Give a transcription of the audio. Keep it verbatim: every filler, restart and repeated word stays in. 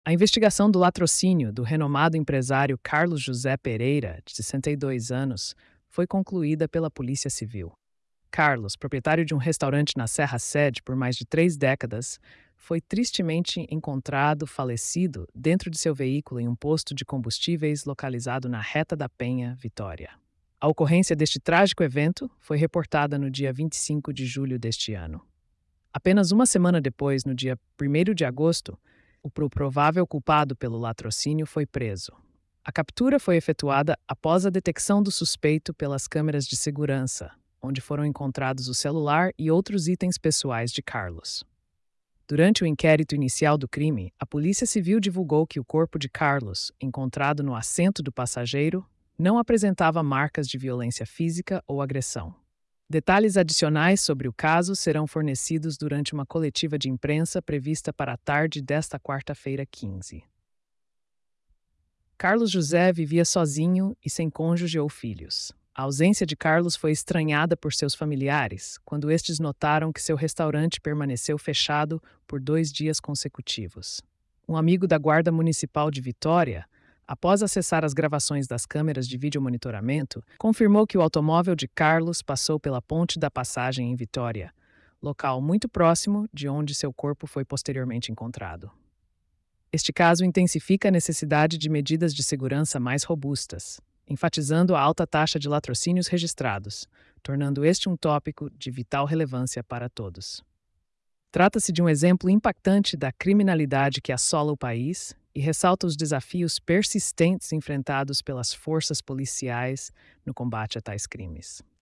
A investigação do latrocínio do renomado empresário Carlos José Pereira, de sessenta e dois anos, foi concluída pela Polícia Civil. Carlos, proprietário de um restaurante na Serra Sede por mais de três décadas, foi tristemente encontrado falecido dentro de seu veículo em um posto de combustíveis localizado na Reta da Penha, Vitória. A ocorrência deste trágico evento foi reportada no dia vinte e cinco de julho deste ano. Apenas uma semana depois, no dia primeiro de agosto, o pro- provável culpado pelo latrocínio foi preso. A captura foi efetuada após a detecção do suspeito pelas câmeras de segurança, onde foram encontrados o celular e outros itens pessoais de Carlos. Durante o inquérito inicial do crime, a Polícia Civil divulgou que o corpo de Carlos, encontrado no assento do passageiro, não apresentava marcas de violência física ou agressão. Detalhes adicionais sobre o caso serão fornecidos durante uma coletiva de imprensa prevista para a tarde desta quarta-feira, quinze. Carlos José vivia sozinho e sem cônjuge ou filhos. A ausência de Carlos foi estranhada por seus familiares, quando estes notaram que seu restaurante permaneceu fechado por dois dias consecutivos. Um amigo da Guarda Municipal de Vitória, após acessar as gravações das câmeras de videomonitoramento, confirmou que o automóvel de Carlos passou pela Ponte da Passagem em Vitória, local muito próximo de onde seu corpo foi posteriormente encontrado. Este caso intensifica a necessidade de medidas de segurança mais robustas, enfatizando a alta taxa de latrocínios registrados, tornando este um tópico de vital relevância para todos. Trata-se de um exemplo impactante da criminalidade que assola o país e ressalta os desafios persistentes enfrentados pelas forças policiais no combate a tais crimes.